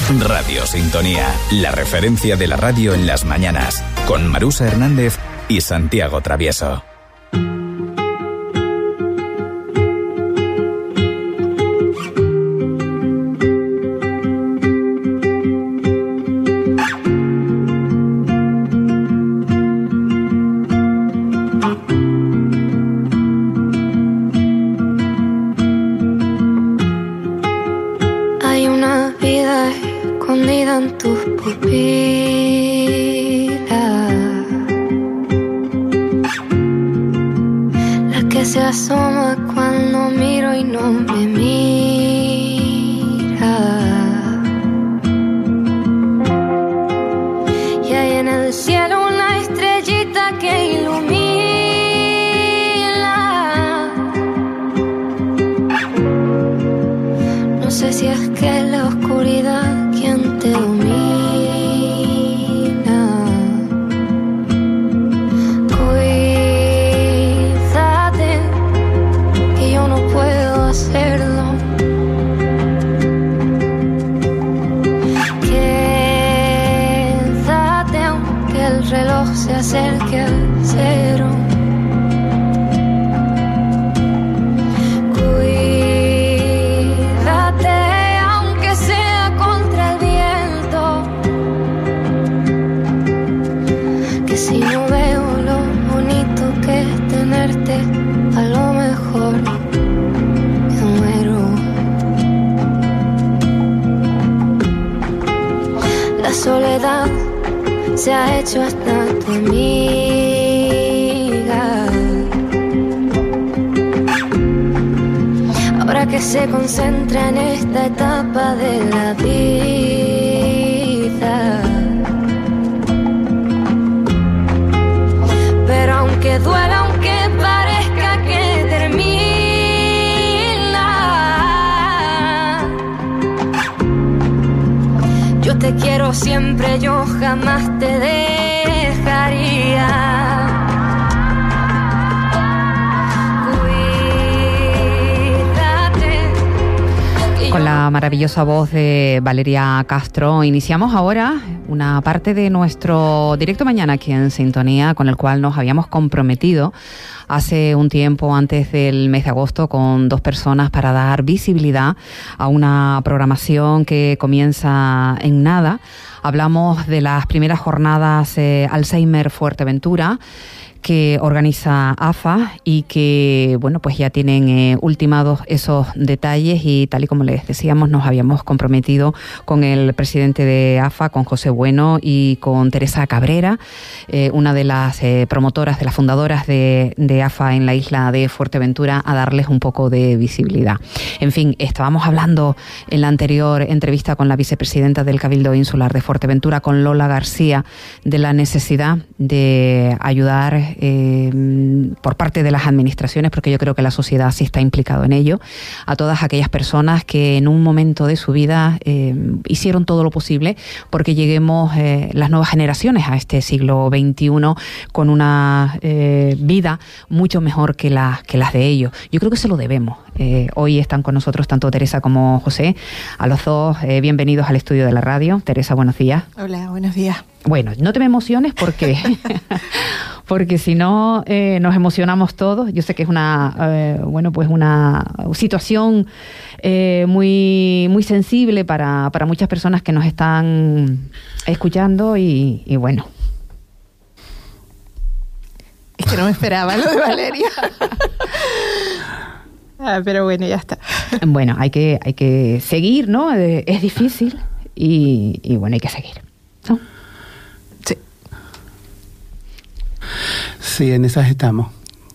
Radio Sintonía, la referencia de la radio en las mañanas, con Marusa Hernández y Santiago Travieso. Se ha hecho hasta tu amiga. Ahora que se concentra en esta etapa de la vida. Pero aunque duela, aunque parezca que termina, yo te quiero siempre, yo jamás te dejaría. Con la maravillosa voz de Valeria Castro iniciamos ahora una parte de nuestro directo mañana aquí en Sintonía, con el cual nos habíamos comprometido hace un tiempo, antes del mes de agosto, con 2 personas para dar visibilidad a una programación que comienza en nada. Hablamos de las primeras jornadas Alzheimer Fuerteventura, que organiza AFA y que, bueno, pues ya tienen ultimados esos detalles, y tal y como les decíamos, nos habíamos comprometido con el presidente de AFA, con José Bueno, y con Teresa Cabrera, una de las promotoras, de las fundadoras de AFA en la isla de Fuerteventura, a darles un poco de visibilidad. En fin, estábamos hablando en la anterior entrevista con la vicepresidenta del Cabildo Insular de Fuerteventura, con Lola García, de la necesidad de ayudar por parte de las administraciones, porque yo creo que la sociedad sí está implicado en ello, a todas aquellas personas que en un momento de su vida hicieron todo lo posible porque lleguemos las nuevas generaciones a este siglo XXI con una vida mucho mejor que las de ellos. Yo creo que se lo debemos. Hoy están con nosotros tanto Teresa como José. A los dos, bienvenidos al estudio de la radio. Teresa, buenos días. Hola, buenos días. Bueno, no te me emociones porque si no nos emocionamos todos. Yo sé que es una situación muy muy sensible para muchas personas que nos están escuchando y bueno. Es que no me esperaba lo de Valeria. Pero bueno, ya está. Bueno, hay que seguir, ¿no? Es difícil y bueno, hay que seguir, ¿no? Sí. Sí, en esas estamos.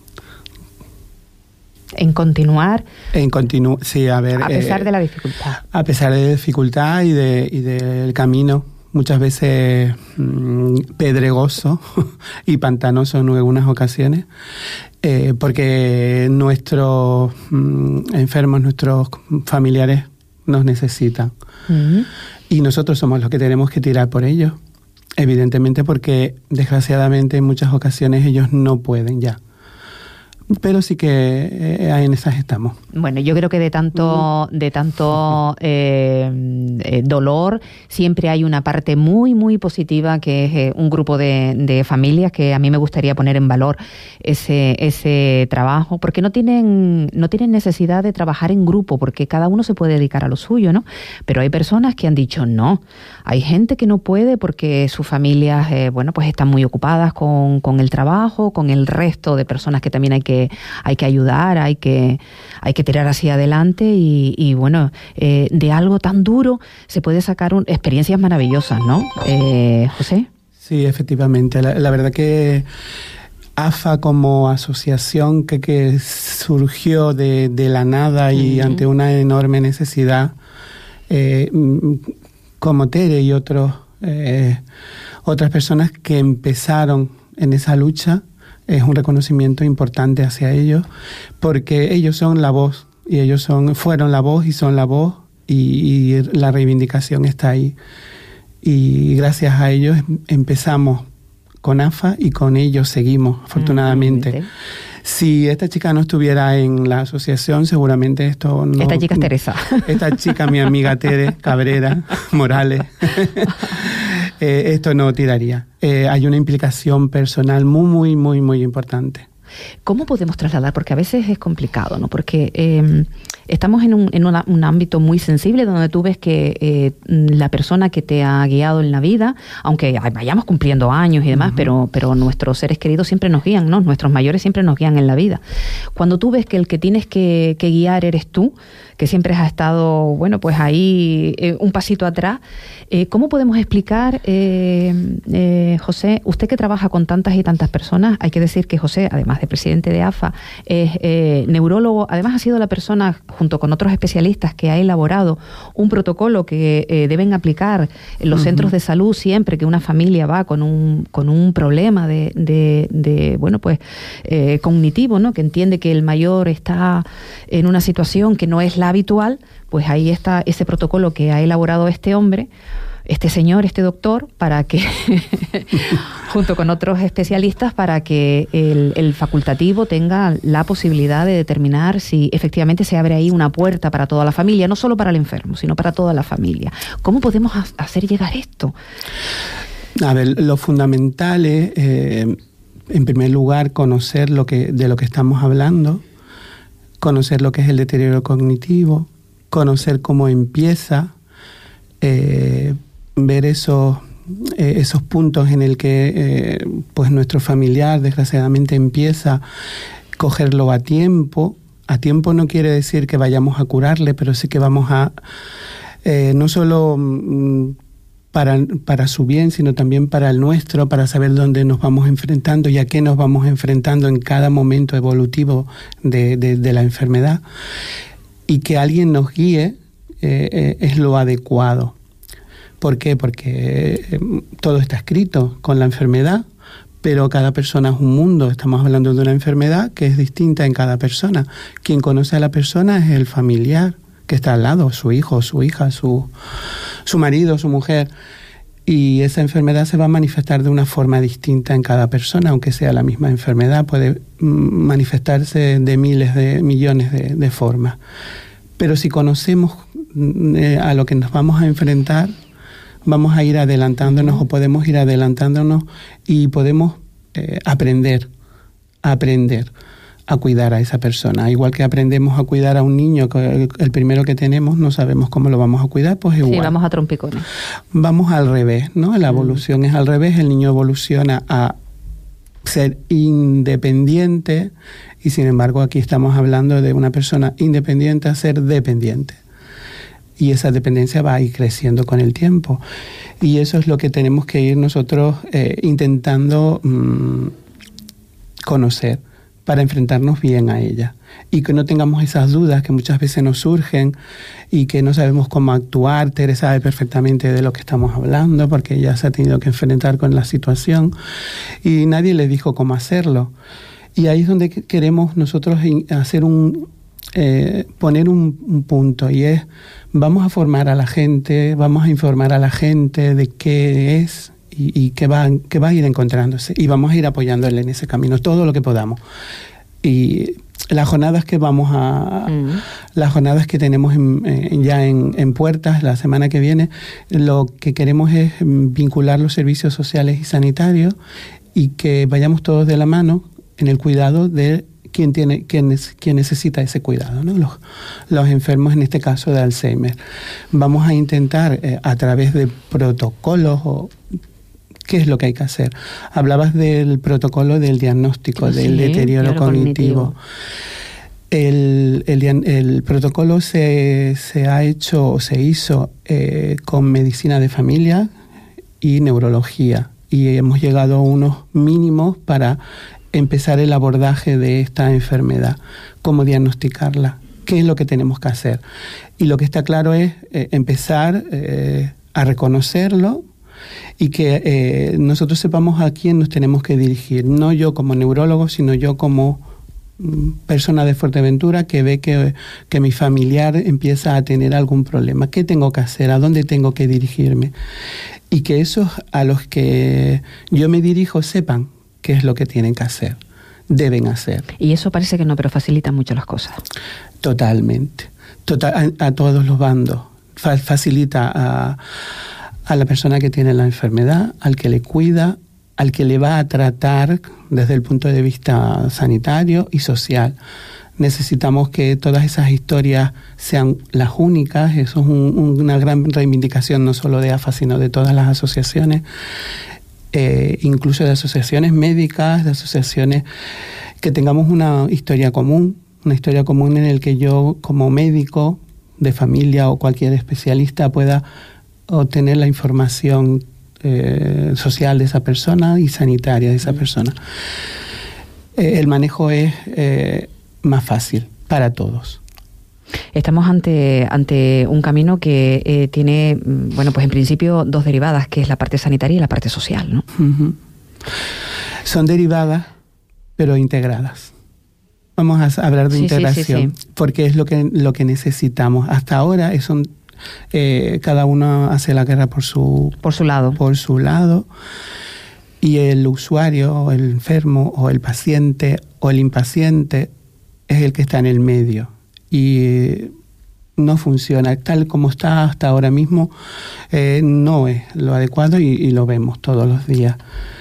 En continuar. Sí, a ver. A pesar de la dificultad. A pesar de la dificultad y del camino, muchas veces pedregoso y pantanoso en algunas ocasiones, porque nuestros enfermos, nuestros familiares nos necesitan. Uh-huh. Y nosotros somos los que tenemos que tirar por ellos, evidentemente, porque desgraciadamente en muchas ocasiones ellos no pueden ya. pero sí que en esas estamos. Bueno, yo creo que de tanto dolor siempre hay una parte muy, muy positiva, que es un grupo de familias que a mí me gustaría poner en valor ese trabajo, porque no tienen necesidad de trabajar en grupo, porque cada uno se puede dedicar a lo suyo, ¿no? Pero hay personas que han dicho no. Hay gente que no puede porque sus familias, pues están muy ocupadas con el trabajo, con el resto de personas que también hay que ayudar, hay que tirar hacia adelante y bueno, de algo tan duro se puede sacar experiencias maravillosas, ¿no? José. Sí, efectivamente. La verdad que AFA como asociación que surgió de la nada y ante una enorme necesidad, como Tere y otras personas que empezaron en esa lucha, es un reconocimiento importante hacia ellos, porque ellos son la voz, y ellos fueron la voz y son la voz, y la reivindicación está ahí. Y gracias a ellos empezamos con AFA y con ellos seguimos, afortunadamente. Si esta chica no estuviera en la asociación, seguramente esto no... Esta chica es Teresa. Esta chica, mi amiga Tere Cabrera Morales, esto no tiraría. Hay una implicación personal muy, muy, muy, muy importante. ¿Cómo podemos trasladar? Porque a veces es complicado, ¿no? Porque estamos en un ámbito muy sensible donde tú ves que la persona que te ha guiado en la vida, aunque vayamos cumpliendo años y demás, pero nuestros seres queridos siempre nos guían, ¿no? Nuestros mayores siempre nos guían en la vida. Cuando tú ves que el que tienes que guiar eres tú, que siempre has estado, bueno, pues ahí un pasito atrás, ¿cómo podemos explicar, José, usted que trabaja con tantas y tantas personas? Hay que decir que José, además de presidente de AFA, es neurólogo, además ha sido la persona, junto con otros especialistas, que ha elaborado un protocolo que deben aplicar en los centros de salud siempre que una familia va con un problema de bueno, pues cognitivo, ¿no? Que entiende que el mayor está en una situación que no es la habitual, pues ahí está ese protocolo que ha elaborado este hombre, este señor, este doctor, para que, junto con otros especialistas, para que el facultativo tenga la posibilidad de determinar si efectivamente se abre ahí una puerta para toda la familia, no solo para el enfermo, sino para toda la familia. ¿Cómo podemos hacer llegar esto? A ver, lo fundamental es, en primer lugar, conocer de lo que estamos hablando, conocer lo que es el deterioro cognitivo, conocer cómo empieza, ver esos puntos en el que pues nuestro familiar desgraciadamente empieza, cogerlo a tiempo. A tiempo no quiere decir que vayamos a curarle, pero sí que vamos a no solo para su bien, sino también para el nuestro, para saber dónde nos vamos enfrentando y a qué nos vamos enfrentando en cada momento evolutivo de la enfermedad. Y que alguien nos guíe es lo adecuado. ¿Por qué? Porque todo está escrito con la enfermedad, pero cada persona es un mundo. Estamos hablando de una enfermedad que es distinta en cada persona. Quien conoce a la persona es el familiar que está al lado, su hijo, su hija, su marido, su mujer. Y esa enfermedad se va a manifestar de una forma distinta en cada persona, aunque sea la misma enfermedad, puede manifestarse de miles de millones de formas. Pero si conocemos a lo que nos vamos a enfrentar, vamos a ir adelantándonos o podemos ir adelantándonos y podemos aprender a cuidar a esa persona. Igual que aprendemos a cuidar a un niño, que el primero que tenemos no sabemos cómo lo vamos a cuidar, pues igual. Sí, vamos a trompicones. Vamos al revés, ¿no? La evolución es al revés, el niño evoluciona a ser independiente y sin embargo aquí estamos hablando de una persona independiente a ser dependiente. Y esa dependencia va a ir creciendo con el tiempo. Y eso es lo que tenemos que ir nosotros intentando conocer para enfrentarnos bien a ella. Y que no tengamos esas dudas que muchas veces nos surgen y que no sabemos cómo actuar. Tere sabe perfectamente de lo que estamos hablando porque ella se ha tenido que enfrentar con la situación y nadie le dijo cómo hacerlo. Y ahí es donde queremos nosotros hacer poner un punto, y es: vamos a formar a la gente, vamos a informar a la gente de qué es y qué va a ir encontrándose, y vamos a ir apoyándole en ese camino todo lo que podamos. Y las jornadas que las jornadas que tenemos ya en puertas la semana que viene, lo que queremos es vincular los servicios sociales y sanitarios y que vayamos todos de la mano en el cuidado de quien necesita ese cuidado, ¿no? Los enfermos, en este caso de Alzheimer. Vamos a intentar a través de protocolos ¿qué es lo que hay que hacer? Hablabas del protocolo del diagnóstico, del deterioro cognitivo. El protocolo se hizo con medicina de familia y neurología, y hemos llegado a unos mínimos para empezar el abordaje de esta enfermedad, cómo diagnosticarla, qué es lo que tenemos que hacer. Y lo que está claro es empezar a reconocerlo y que nosotros sepamos a quién nos tenemos que dirigir, no yo como neurólogo, sino yo como persona de Fuerteventura que ve que mi familiar empieza a tener algún problema. ¿Qué tengo que hacer? ¿A dónde tengo que dirigirme? Y que esos a los que yo me dirijo sepan qué es lo que tienen que hacer, deben hacer. Y eso parece que no, pero facilita mucho las cosas. Totalmente. A todos los bandos. Facilita a la persona que tiene la enfermedad, al que le cuida, al que le va a tratar desde el punto de vista sanitario y social. Necesitamos que todas esas historias sean las únicas. Eso es una gran reivindicación no solo de AFA, sino de todas las asociaciones, incluso de asociaciones médicas, de asociaciones, que tengamos una historia común en el que yo como médico de familia o cualquier especialista pueda obtener la información social de esa persona y sanitaria de esa persona. El manejo es más fácil para todos. Estamos ante un camino que tiene, bueno, pues en principio dos derivadas, que es la parte sanitaria y la parte social, ¿no? Uh-huh. Son derivadas, pero integradas. Vamos a hablar de integración, porque es lo que necesitamos. Hasta ahora cada uno hace la guerra por su lado, y el usuario, o el enfermo, o el paciente, o el impaciente es el que está en el medio. Y no funciona. Tal como está hasta ahora mismo, no es lo adecuado y lo vemos todos los días.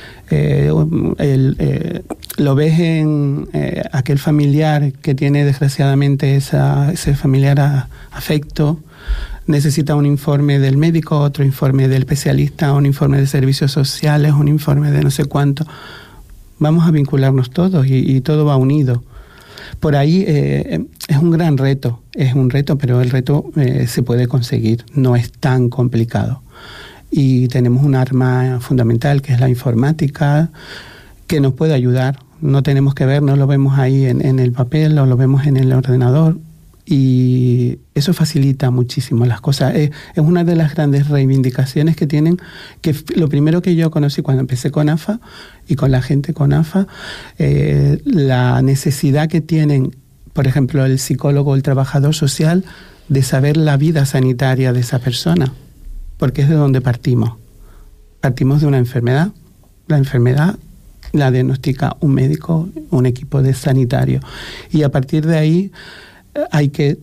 Lo ves en aquel familiar que tiene desgraciadamente ese familiar afecto, necesita un informe del médico, otro informe del especialista, un informe de servicios sociales, un informe de no sé cuánto. Vamos a vincularnos todos y todo va unido. Por ahí es un gran reto, pero el reto se puede conseguir, no es tan complicado. Y tenemos un arma fundamental que es la informática, que nos puede ayudar. No tenemos que ver, no lo vemos ahí en el papel, o lo vemos en el ordenador, y eso facilita muchísimo las cosas. Es una de las grandes reivindicaciones que tienen, que lo primero que yo conocí cuando empecé con AFA y con la gente con AFA, la necesidad que tienen, por ejemplo, el psicólogo o el trabajador social, de saber la vida sanitaria de esa persona, porque es de donde partimos. Partimos de una enfermedad. La enfermedad la diagnostica un médico, un equipo de sanitario, y a partir de ahí hay que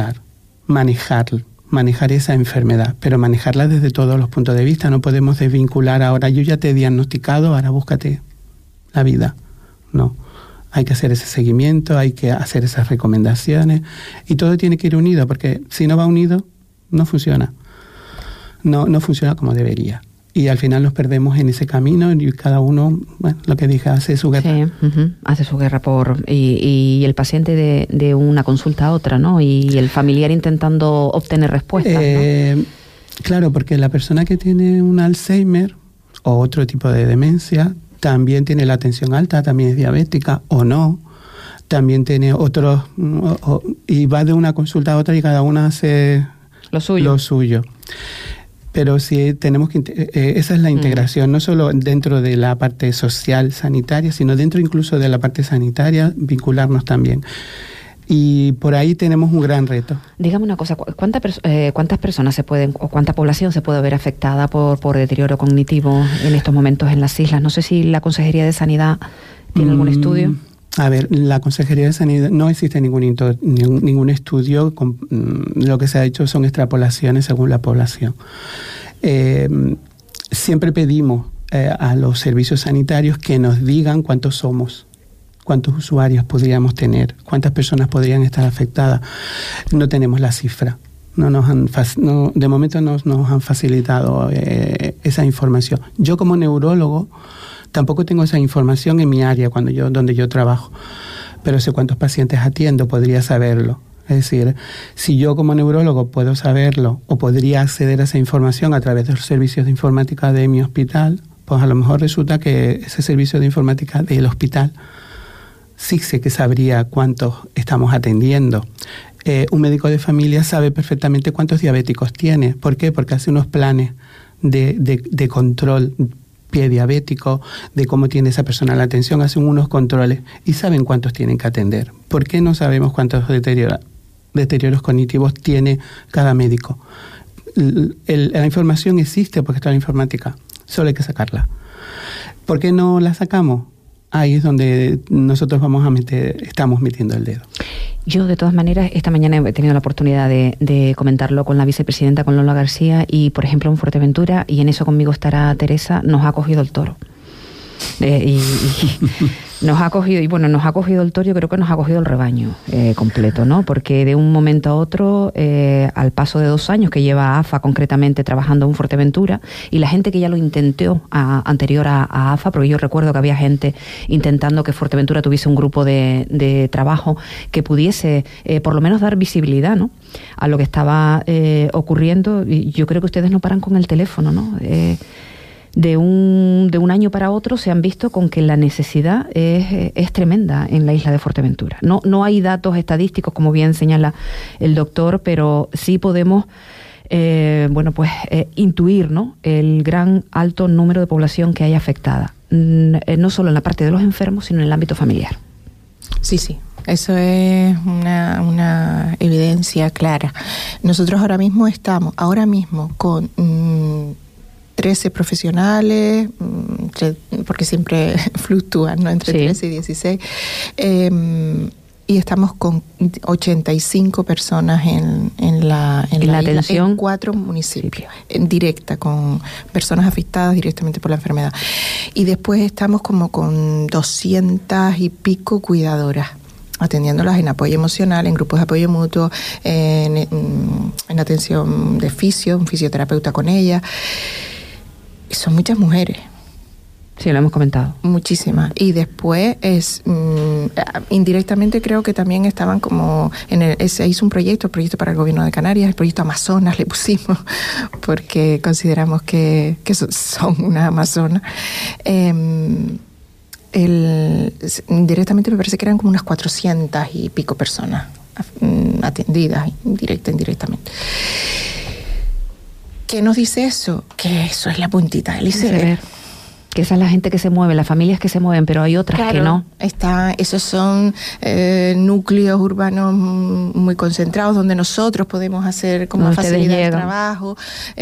manejar esa enfermedad, pero manejarla desde todos los puntos de vista. No podemos desvincular ahora, yo ya te he diagnosticado, ahora búscate la vida. No, hay que hacer ese seguimiento, hay que hacer esas recomendaciones, y todo tiene que ir unido, porque si no va unido, no funciona. No funciona como debería. Y al final nos perdemos en ese camino y cada uno, bueno, lo que dije, hace su guerra. Sí, hace su guerra y el paciente de una consulta a otra, ¿no? Y el familiar intentando obtener respuestas, ¿no? Claro, porque la persona que tiene un Alzheimer o otro tipo de demencia también tiene la tensión alta, también es diabética o no, también tiene otros, y va de una consulta a otra y cada una hace lo suyo. Pero sí tenemos que esa es la integración, no solo dentro de la parte social sanitaria, sino dentro incluso de la parte sanitaria, vincularnos también. Y por ahí tenemos un gran reto. Dígame una cosa, ¿cuántas personas o cuánta población se puede ver afectada por deterioro cognitivo en estos momentos en las islas? No sé si la Consejería de Sanidad tiene algún estudio. A ver, la Consejería de Sanidad, no existe ningún estudio. Lo que se ha hecho son extrapolaciones según la población. Siempre pedimos a los servicios sanitarios que nos digan cuántos somos, cuántos usuarios podríamos tener, cuántas personas podrían estar afectadas. No tenemos la cifra. De momento no nos han facilitado esa información. Yo como neurólogo tampoco tengo esa información en mi área donde yo trabajo, pero sé cuántos pacientes atiendo, podría saberlo. Es decir, si yo como neurólogo puedo saberlo o podría acceder a esa información a través de los servicios de informática de mi hospital, pues a lo mejor resulta que ese servicio de informática del hospital sí sé que sabría cuántos estamos atendiendo. Un médico de familia sabe perfectamente cuántos diabéticos tiene. ¿Por qué? Porque hace unos planes de control pie diabético, de cómo tiene esa persona la atención, hacen unos controles y saben cuántos tienen que atender. ¿Por qué no sabemos cuántos deterioros cognitivos tiene cada médico? La información existe porque está en la informática, solo hay que sacarla. ¿Por qué no la sacamos? Ahí es donde nosotros estamos metiendo el dedo. Yo, de todas maneras, esta mañana he tenido la oportunidad de comentarlo con la vicepresidenta, con Lola García, y, por ejemplo, en Fuerteventura, y en eso conmigo estará Teresa, nos ha cogido el toro. Nos ha cogido el toro, yo creo que nos ha cogido el rebaño completo, ¿no? Porque de un momento a otro, al paso de 2 años que lleva AFA concretamente trabajando en Fuerteventura, y la gente que ya lo intentó anterior a AFA, porque yo recuerdo que había gente intentando que Fuerteventura tuviese un grupo de trabajo que pudiese por lo menos dar visibilidad, ¿no?, a lo que estaba ocurriendo. Y yo creo que ustedes no paran con el teléfono, ¿no? De un año para otro se han visto con que la necesidad es tremenda en la isla de Fuerteventura. No hay datos estadísticos, como bien señala el doctor, pero sí podemos intuir, ¿no?, el gran alto número de población que hay afectada, no solo en la parte de los enfermos, sino en el ámbito familiar. Sí. Eso es una evidencia clara. Nosotros ahora mismo estamos con 13 profesionales, porque siempre fluctúan, ¿no?, entre 13 y 16, y estamos con 85 personas en la atención en 4 municipios, en directa, con personas afectadas directamente por la enfermedad. Y después estamos como con 200 y pico cuidadoras, atendiéndolas en apoyo emocional, en grupos de apoyo mutuo, en atención de un fisioterapeuta con ellas. Son muchas mujeres. Sí, lo hemos comentado. Muchísimas. Y después indirectamente creo que también estaban como se hizo un proyecto para el gobierno de Canarias, el proyecto Amazonas le pusimos, porque consideramos que son una amazona. Indirectamente me parece que eran como unas 400 y pico personas atendidas, indirectamente. ¿Qué nos dice eso? Que eso es la puntita del iceberg. Que esa es la gente que se mueve, las familias que se mueven, pero hay otras que no. Esos son núcleos urbanos muy concentrados donde nosotros podemos hacer como facilidad de trabajo.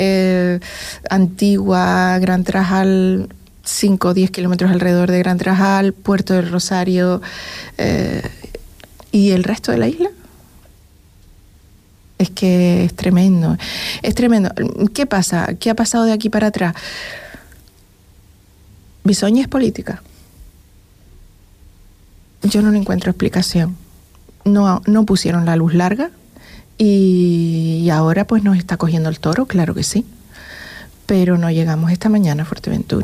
Antigua, Gran Trajal, 5 o 10 kilómetros alrededor de Gran Trajal, Puerto del Rosario, y el resto de la isla. Es que es tremendo. ¿Qué pasa? ¿Qué ha pasado de aquí para atrás? Bisoña es política. Yo no le encuentro explicación. No pusieron la luz larga y ahora pues nos está cogiendo el toro, claro que sí. Pero no llegamos esta mañana a Fuerteventura.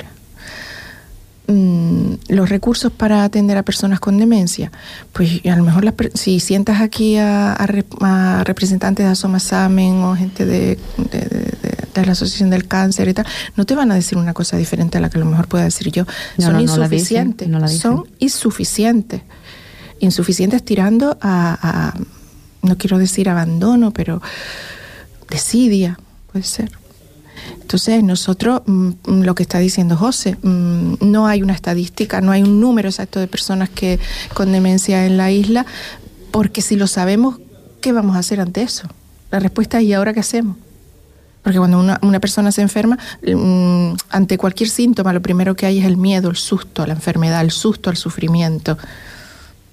Los recursos para atender a personas con demencia, pues a lo mejor si sientas aquí a representantes de Asomasamen o gente de la Asociación del Cáncer y tal, no te van a decir una cosa diferente a la que a lo mejor pueda decir yo. Son insuficientes. Son insuficientes tirando a no quiero decir abandono, pero desidia, puede ser. Entonces nosotros, lo que está diciendo José, no hay una estadística, no hay un número exacto de personas con demencia en la isla, porque si lo sabemos, ¿qué vamos a hacer ante eso? La respuesta es ¿y ahora qué hacemos? Porque cuando una persona se enferma, ante cualquier síntoma, lo primero que hay es el miedo, el susto a la enfermedad, el susto al sufrimiento.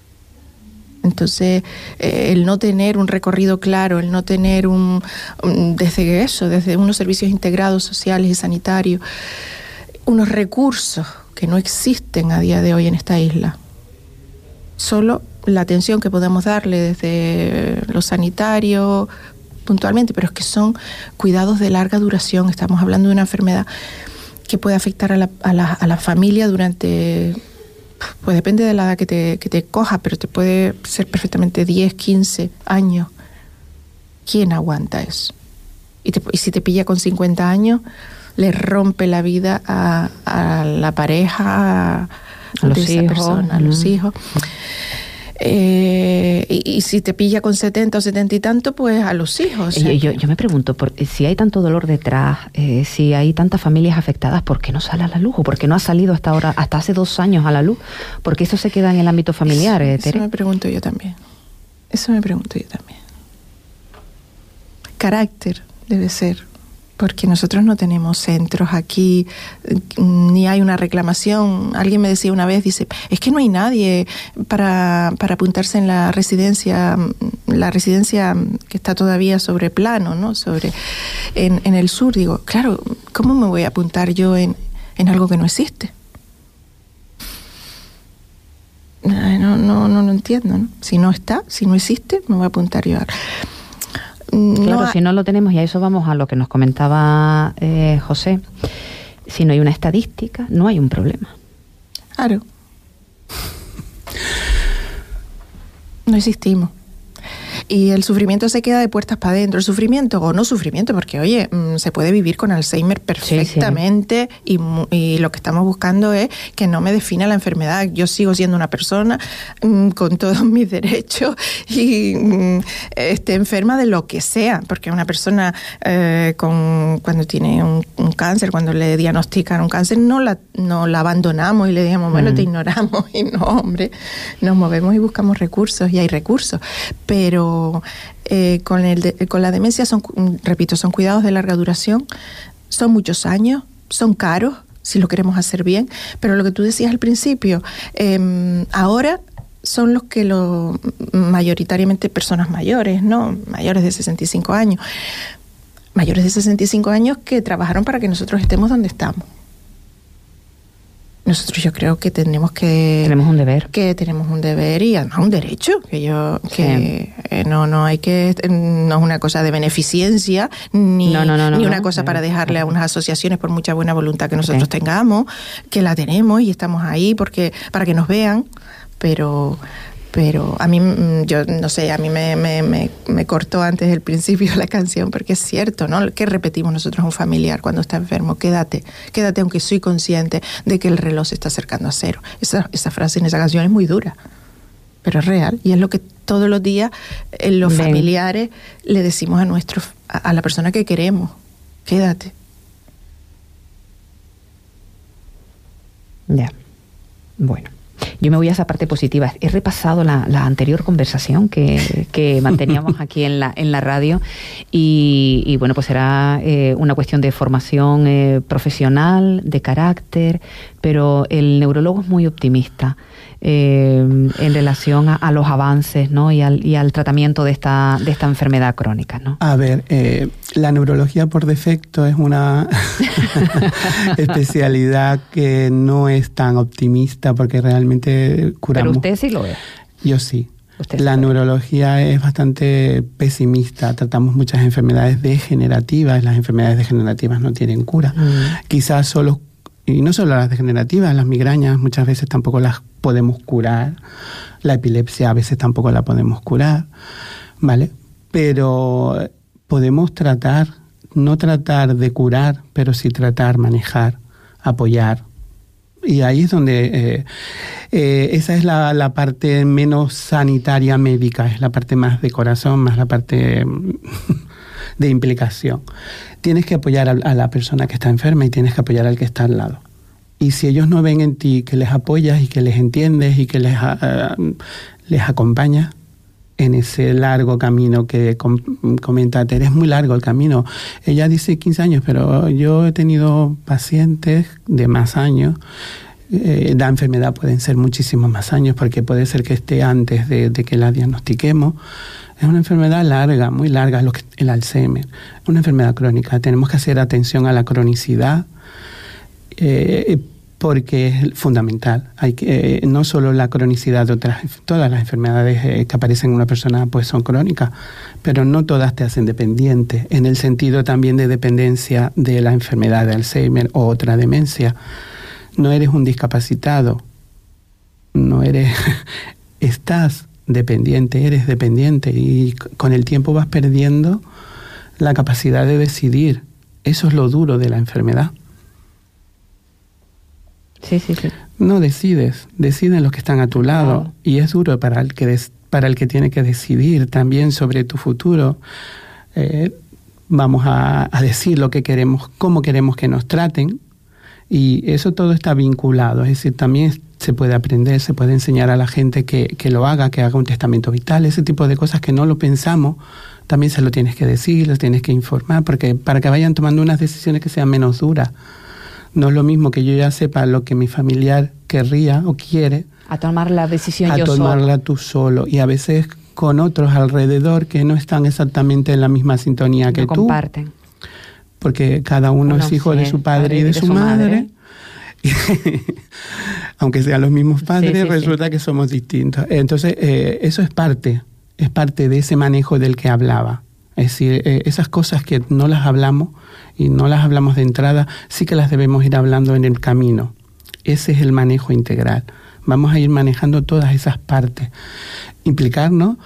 Entonces, el no tener un recorrido claro, el no tener desde unos servicios integrados sociales y sanitarios, unos recursos que no existen a día de hoy en esta isla. Solo la atención que podemos darle desde lo sanitario puntualmente, pero es que son cuidados de larga duración. Estamos hablando de una enfermedad que puede afectar a la familia durante, pues depende de la edad que te coja, pero te puede ser perfectamente 10, 15 años. ¿Quién aguanta eso? Y si te pilla con 50 años, le rompe la vida a la pareja, a los esa hijos, persona, a los hijos. Y si te pilla con 70 o 70 y tanto, pues a los hijos. O sea, yo me pregunto, si hay tanto dolor detrás, si hay tantas familias afectadas, ¿por qué no sale a la luz? ¿O por qué no ha salido hasta ahora, hasta hace 2 años a la luz? Porque eso se queda en el ámbito familiar, Eso Tere. me pregunto yo también. Carácter debe ser. Porque nosotros no tenemos centros aquí, ni hay una reclamación. Alguien me decía una vez, dice, es que no hay nadie para apuntarse en la residencia que está todavía sobre plano, ¿no? En el sur. Digo, claro, ¿cómo me voy a apuntar yo en algo que no existe? No lo entiendo, ¿no? Si no existe, me voy a apuntar yo. Claro, si no lo tenemos, y a eso vamos a lo que nos comentaba José, si no hay una estadística, no hay un problema. Claro. No existimos. Y el sufrimiento se queda de puertas para adentro. El sufrimiento o no sufrimiento, porque oye, se puede vivir con Alzheimer perfectamente. Sí. Y lo que estamos buscando es que no me defina la enfermedad. Yo sigo siendo una persona con todos mis derechos y esté enferma de lo que sea, porque una persona cuando tiene un cáncer, cuando le diagnostican un cáncer, no la abandonamos y le digamos, bueno, te ignoramos. Y no, hombre, nos movemos y buscamos recursos, y hay recursos. Pero con la demencia son cuidados de larga duración, son muchos años, son caros si lo queremos hacer bien, pero lo que tú decías al principio, ahora son mayoritariamente personas mayores, ¿no? Mayores de 65 años. Mayores de 65 años que trabajaron para que nosotros estemos donde estamos. Nosotros yo creo que tenemos un deber. Que tenemos un deber y además un derecho, no hay que, no es una cosa de beneficencia, ni una cosa para dejarle a unas asociaciones por mucha buena voluntad que nosotros tengamos, que la tenemos y estamos ahí para que nos vean, pero a mí, yo no sé, a mí me cortó antes el principio la canción, porque es cierto, ¿no? ¿Qué repetimos nosotros a un familiar cuando está enfermo? Quédate, aunque soy consciente de que el reloj se está acercando a cero. Esa frase en esa canción es muy dura, pero es real, y es lo que todos los días los familiares le decimos a la persona que queremos. Quédate. Ya, bueno. Yo me voy a esa parte positiva. He repasado la anterior conversación que manteníamos aquí en la radio y bueno, pues será una cuestión de formación profesional, de carácter, pero el neurólogo es muy optimista en relación a los avances, ¿no? y al tratamiento de esta enfermedad crónica, ¿no? A ver, la neurología por defecto es una especialidad que no es tan optimista, porque realmente curamos. Pero usted sí lo es. Yo sí. La neurología es bastante pesimista. Tratamos muchas enfermedades degenerativas. Las enfermedades degenerativas no tienen cura. Quizás solo, y no solo las degenerativas, las migrañas muchas veces tampoco las podemos curar. La epilepsia a veces tampoco la podemos curar, ¿vale? Pero podemos tratar, no tratar de curar, pero sí tratar, manejar, apoyar. Y ahí es donde esa es la parte menos sanitaria médica, es la parte más de corazón, más la parte de implicación. Tienes que apoyar a la persona que está enferma y tienes que apoyar al que está al lado. Y si ellos no ven en ti que les apoyas y que les entiendes y que les acompañas en ese largo camino que comenta Tere, es muy largo el camino. Ella dice 15 años, pero yo he tenido pacientes de más años. La enfermedad pueden ser muchísimos más años, porque puede ser que esté antes de que la diagnostiquemos. Es una enfermedad larga, muy larga, el Alzheimer. Es una enfermedad crónica. Tenemos que hacer atención a la cronicidad, porque es fundamental. No solo la cronicidad de todas las enfermedades que aparecen en una persona pues son crónicas, pero no todas te hacen dependiente, en el sentido también de dependencia de la enfermedad de Alzheimer o otra demencia. No eres un discapacitado, estás dependiente, eres dependiente, y con el tiempo vas perdiendo la capacidad de decidir. Eso es lo duro de la enfermedad. Sí. No deciden los que están a tu lado, Claro. y es duro para el que tiene que decidir también sobre tu futuro. Vamos a decir lo que queremos, cómo queremos que nos traten, y eso todo está vinculado. Es decir, también se puede aprender, se puede enseñar a la gente que lo haga, que haga un testamento vital, ese tipo de cosas que no lo pensamos. También se lo tienes que decir, lo tienes que informar, porque para que vayan tomando unas decisiones que sean menos duras. No es lo mismo que yo ya sepa lo que mi familiar querría o quiere, A tomar la decisión a yo tomarla solo. tú solo, y a veces con otros alrededor que no están exactamente en la misma sintonía que No tú, comparten. porque cada uno es hijo de su padre y de su madre. Aunque sean los mismos padres, Sí. resulta que somos distintos. Entonces, eso es parte de ese manejo del que hablaba. Es decir, esas cosas que no las hablamos y no las hablamos de entrada, sí que las debemos ir hablando en el camino. Ese es el manejo integral. Vamos a ir manejando todas esas partes. Implicarnos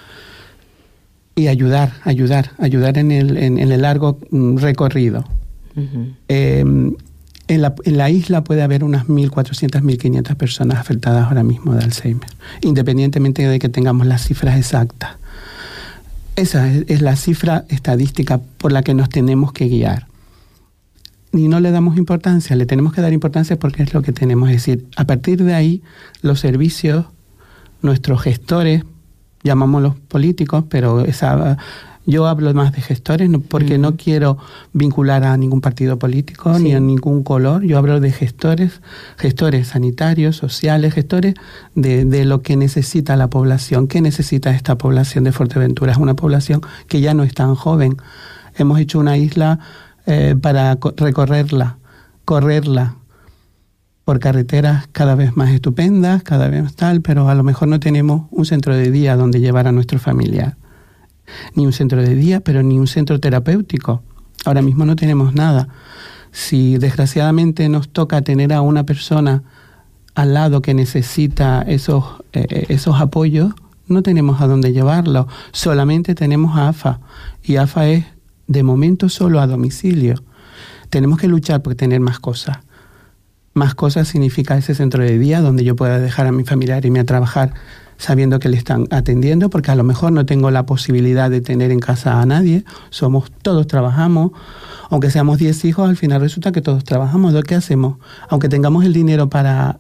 y ayudar en el largo recorrido. Ujú. En la isla puede haber unas 1.400, 1.500 personas afectadas ahora mismo de Alzheimer, independientemente de que tengamos las cifras exactas. Esa es la cifra estadística por la que nos tenemos que guiar. Y no le damos importancia, le tenemos que dar importancia porque es lo que tenemos. Es decir, a partir de ahí, los servicios, nuestros gestores, llamámoslos políticos, pero yo hablo más de gestores porque no quiero vincular a ningún partido político ni a ningún color. Yo hablo de gestores sanitarios, sociales, gestores de lo que necesita la población. ¿Qué necesita esta población de Fuerteventura? Es una población que ya no es tan joven. Hemos hecho una isla para recorrerla, correrla por carreteras cada vez más estupendas, cada vez más tal, pero a lo mejor no tenemos un centro de día donde llevar a nuestro familiar. Ni un centro de día, pero ni un centro terapéutico. Ahora mismo no tenemos nada. Si desgraciadamente nos toca tener a una persona al lado que necesita esos apoyos, no tenemos a dónde llevarlo. Solamente tenemos a AFA. Y AFA es, de momento, solo a domicilio. Tenemos que luchar por tener más cosas. Más cosas significa ese centro de día donde yo pueda dejar a mi familiar y irme a trabajar sabiendo que le están atendiendo, porque a lo mejor no tengo la posibilidad de tener en casa a nadie. Todos trabajamos, aunque seamos 10 hijos, al final resulta que todos trabajamos. ¿Qué hacemos? Aunque tengamos el dinero para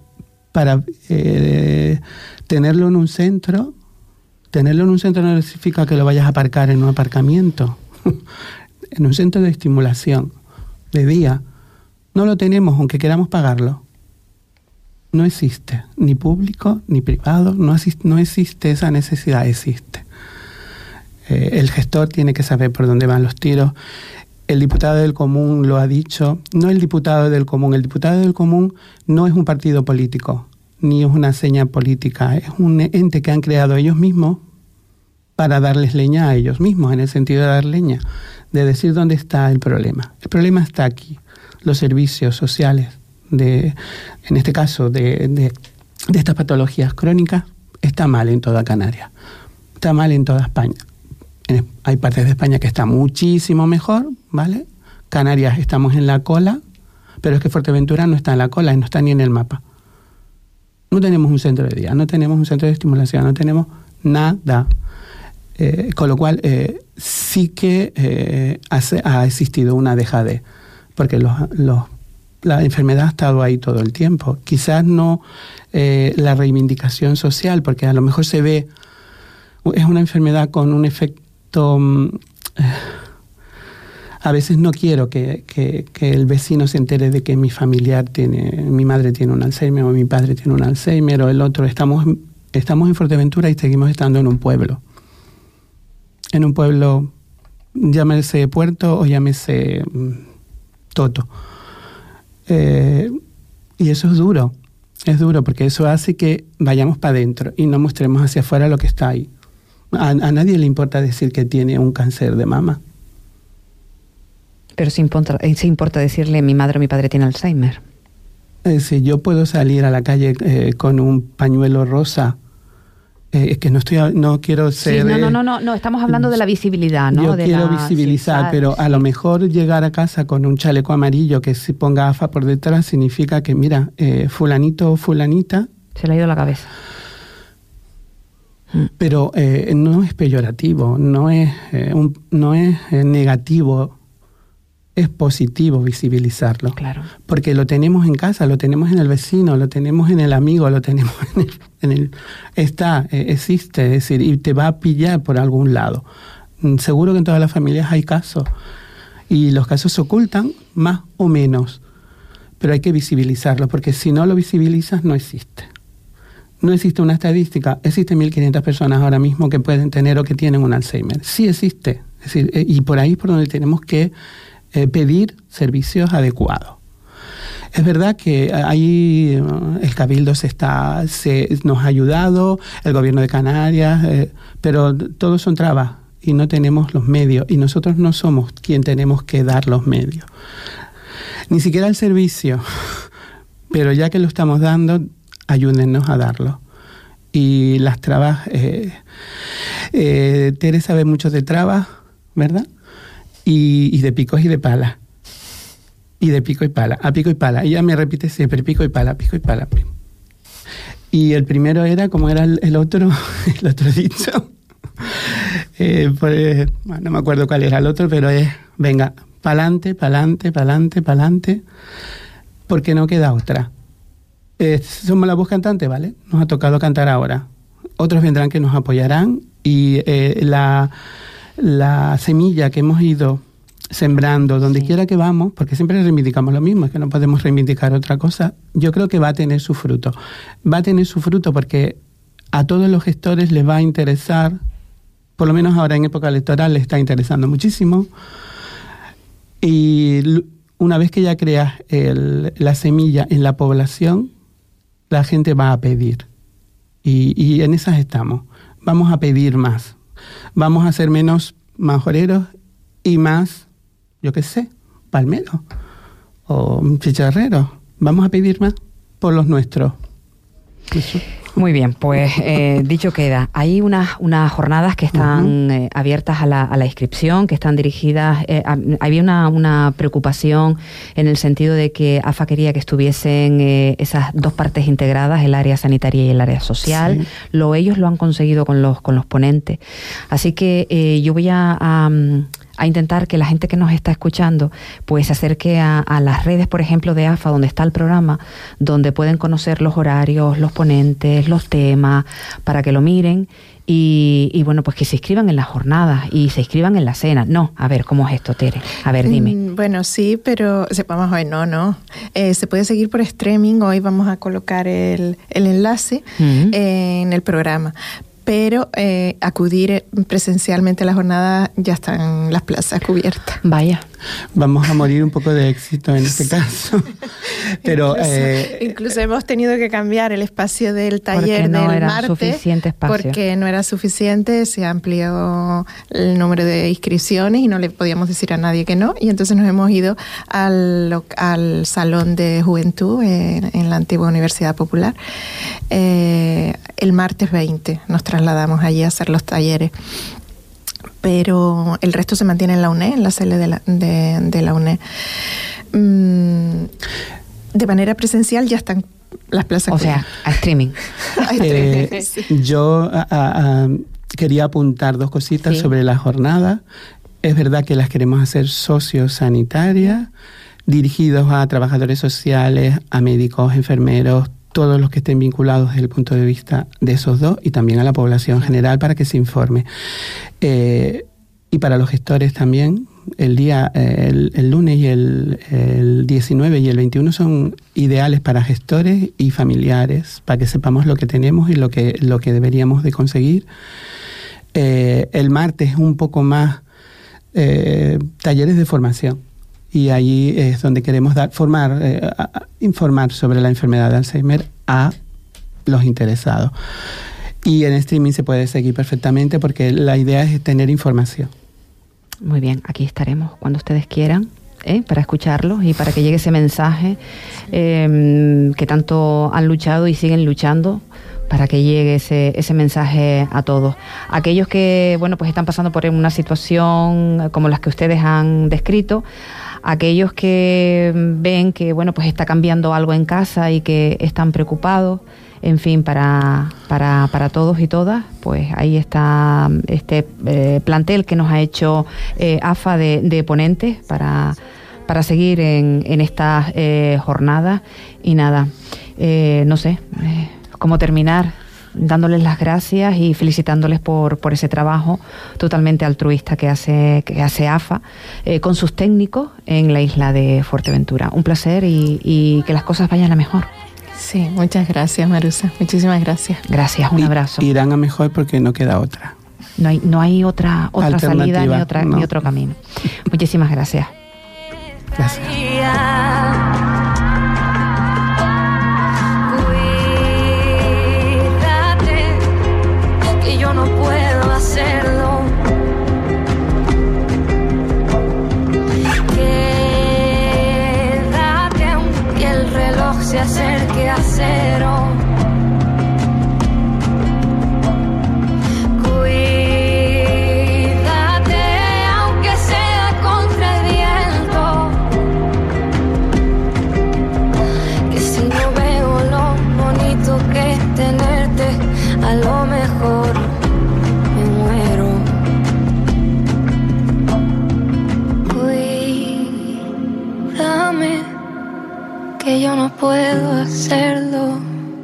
tenerlo en un centro no significa que lo vayas a aparcar en un aparcamiento, en un centro de estimulación de día. No lo tenemos, aunque queramos pagarlo. No existe, ni público ni privado, no existe esa necesidad, existe. El gestor tiene que saber por dónde van los tiros. El diputado del Común lo ha dicho, no el diputado del Común no es un partido político, ni es una seña política, es un ente que han creado ellos mismos para darles leña a ellos mismos, en el sentido de dar leña, de decir dónde está el problema. El problema está aquí, los servicios sociales, en este caso de estas patologías crónicas, está mal en toda Canarias, está mal en toda España. Hay partes de España que está muchísimo mejor, ¿vale? Canarias estamos en la cola, pero es que Fuerteventura no está en la cola y no está ni en el mapa. No tenemos un centro de día, no tenemos un centro de estimulación, no tenemos nada. Con lo cual sí que ha existido una dejadez, porque la enfermedad ha estado ahí todo el tiempo. Quizás no la reivindicación social, porque a lo mejor se ve, es una enfermedad con un efecto, A veces no quiero que el vecino se entere de que mi madre tiene un Alzheimer o mi padre tiene un Alzheimer o el otro. Estamos en Fuerteventura y seguimos estando en un pueblo. En un pueblo, llámese Puerto o llámese Toto. Y eso es duro porque eso hace que vayamos para adentro y no mostremos hacia afuera lo que está ahí. A nadie le importa decir que tiene un cáncer de mama. Pero sí importa decirle mi madre o mi padre tiene Alzheimer. Si yo puedo salir a la calle con un pañuelo rosa, es que no quiero ser... Sí, no, estamos hablando de la visibilidad, ¿no? Yo quiero visibilizar, pero a lo mejor llegar a casa con un chaleco amarillo que se ponga AFA por detrás significa que, mira, fulanito o fulanita... Se le ha ido la cabeza. Pero no es peyorativo, no es negativo, es positivo visibilizarlo. Claro. Porque lo tenemos en casa, lo tenemos en el vecino, lo tenemos en el amigo, lo tenemos existe, es decir, y te va a pillar por algún lado. Seguro que en todas las familias hay casos, y los casos se ocultan más o menos, pero hay que visibilizarlo, porque si no lo visibilizas no existe. No existe una estadística. Existen 1.500 personas ahora mismo que pueden tener o que tienen un Alzheimer. Sí existe. Es decir, y por ahí es por donde tenemos que pedir servicios adecuados. Es verdad que ahí el Cabildo nos ha ayudado, el Gobierno de Canarias, pero todos son trabas y no tenemos los medios. Y nosotros no somos quien tenemos que dar los medios. Ni siquiera el servicio. Pero ya que lo estamos dando, ayúdennos a darlo. Y las trabas, Tere sabe mucho de trabas, ¿verdad? Y de picos y de palas. Y de pico y pala, a pico y pala. Ella me repite siempre, pico y pala, pico y pala. Y el primero era, como era el otro dicho. No me acuerdo cuál era el otro, pero es, venga, pa'lante, pa'lante, pa'lante, pa'lante, porque no queda otra. Somos la voz cantante, ¿vale? Nos ha tocado cantar ahora. Otros vendrán que nos apoyarán y la semilla que hemos ido sembrando donde quiera que vamos, porque siempre reivindicamos lo mismo, es que no podemos reivindicar otra cosa, yo creo que va a tener su fruto. Va a tener su fruto porque a todos los gestores les va a interesar, por lo menos ahora en época electoral les está interesando muchísimo, y una vez que ya creas la semilla en la población, la gente va a pedir. Y en esas estamos. Vamos a pedir más. Vamos a ser menos majoreros y más, yo qué sé, palmeros o chicharreros. Vamos a pedir más por los nuestros. Eso. Muy bien, pues dicho queda. Hay unas jornadas que están abiertas a la inscripción, que están dirigidas. Había una preocupación en el sentido de que AFA quería que estuviesen esas dos partes integradas, el área sanitaria y el área social. Sí. Ellos lo han conseguido con los ponentes. Así que yo voy a intentar que la gente que nos está escuchando pues se acerque a las redes, por ejemplo, de AFA, donde está el programa, donde pueden conocer los horarios, los ponentes, los temas, para que lo miren y bueno, pues que se inscriban en las jornadas y se inscriban en la cena. No, a ver, ¿cómo es esto, Tere? A ver, dime. Bueno, sí, pero vamos a ver, no. Se puede seguir por streaming. Hoy vamos a colocar el enlace en el programa. Pero acudir presencialmente a la jornada, ya están las plazas cubiertas. Vaya. Vamos a morir un poco de éxito en este caso. Pero incluso hemos tenido que cambiar el espacio del taller porque no del era martes. Suficiente espacio. Porque no era suficiente, se amplió el número de inscripciones y no le podíamos decir a nadie que no. Y entonces nos hemos ido al Salón de Juventud en la antigua Universidad Popular. El martes 20 nos trasladamos allí a hacer los talleres. Pero el resto se mantiene en la UNED, en la sede de la UNED. De manera presencial ya están las plazas. O sea, a streaming. Sí. Yo quería apuntar dos cositas sobre la jornada. Es verdad que las queremos hacer sociosanitarias, dirigidos a trabajadores sociales, a médicos, enfermeros, todos los que estén vinculados desde el punto de vista de esos dos, y también a la población general para que se informe. Y para los gestores también, el lunes y el 19 y el 21 son ideales para gestores y familiares, para que sepamos lo que tenemos y lo que deberíamos de conseguir. El martes un poco más talleres de formación, y ahí es donde queremos informar sobre la enfermedad de Alzheimer a los interesados. Y en streaming se puede seguir perfectamente porque la idea es tener información. Muy bien, aquí estaremos cuando ustedes quieran, para escucharlos y para que llegue ese mensaje que tanto han luchado y siguen luchando, para que llegue ese mensaje a todos. Aquellos que, bueno, pues están pasando por una situación como las que ustedes han descrito, aquellos que ven que, bueno, pues está cambiando algo en casa y que están preocupados, en fin, para todos y todas, pues ahí está este plantel que nos ha hecho AFA de ponentes para seguir en estas jornadas. Y nada, no sé cómo terminar, dándoles las gracias y felicitándoles por ese trabajo totalmente altruista que hace AFA con sus técnicos en la isla de Fuerteventura. Un placer y que las cosas vayan a mejor. Sí, muchas gracias, Marusa. Muchísimas gracias. Gracias, un abrazo. Irán a mejor porque no queda otra. No hay otra salida ni otro camino. Muchísimas gracias. Gracias. Cuídate, que yo no puedo hacerlo. Quédate aunque el reloj se acerque a cero. Cuídate aunque sea contra el viento, que si no veo lo bonito que es tenerte, a lo mejor me muero. Cuídame, que yo no puedo hacerlo.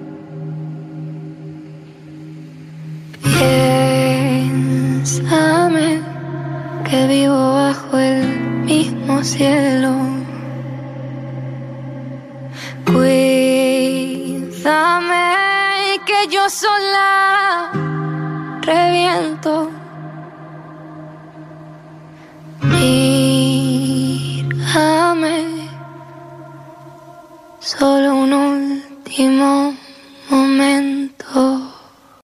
Piénsame, que vivo bajo el mismo cielo. Cuídame, que yo sola reviento.